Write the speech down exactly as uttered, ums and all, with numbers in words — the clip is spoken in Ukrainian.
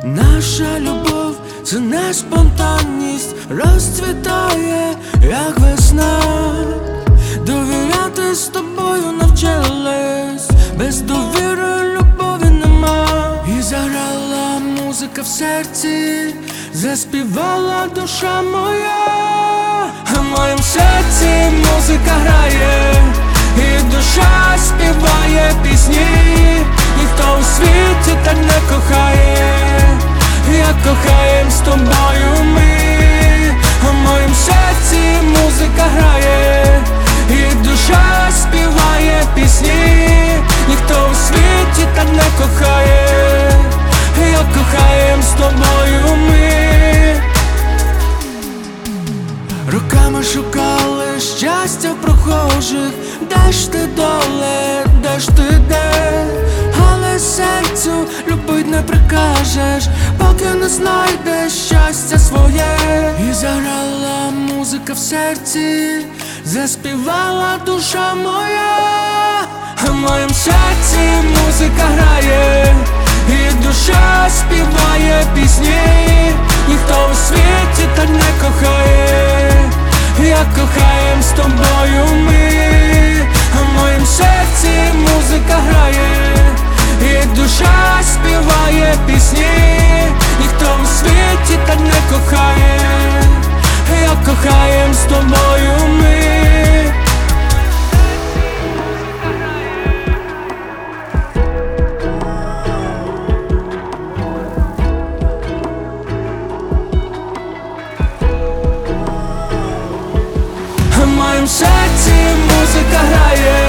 Наша любов — це не спонтанність, розцвітає, як весна. Довіряти з тобою навчились, без довіри любові нема. І заграла музика в серці, заспівала душа моя. А в моєм серці музика грає, і душа співає пісні. Ніхто у світі так не кохає, як кохаєм з тобою ми. А в моєм серці музика грає, і душа співає пісні. Ніхто у світі так не кохає, як кохаєм з тобою ми. Роками шукали щастя в прохожих, де ж ти, доле, де ж ти, де? Але серцю любить не прикажеш, поки не знайдеш щастя своє. І заграла музика в серці, заспівала душа моя. А в моєм серці музика грає, і душа співає пісні. Ніхто у світі так не кохає, як кохаєм з тобою ми. А в моєм серці музика грає, і душа співає пісні. Ніхто у світі так не кохає, як кохаєм з тобою ми. В моєму серці музика грає,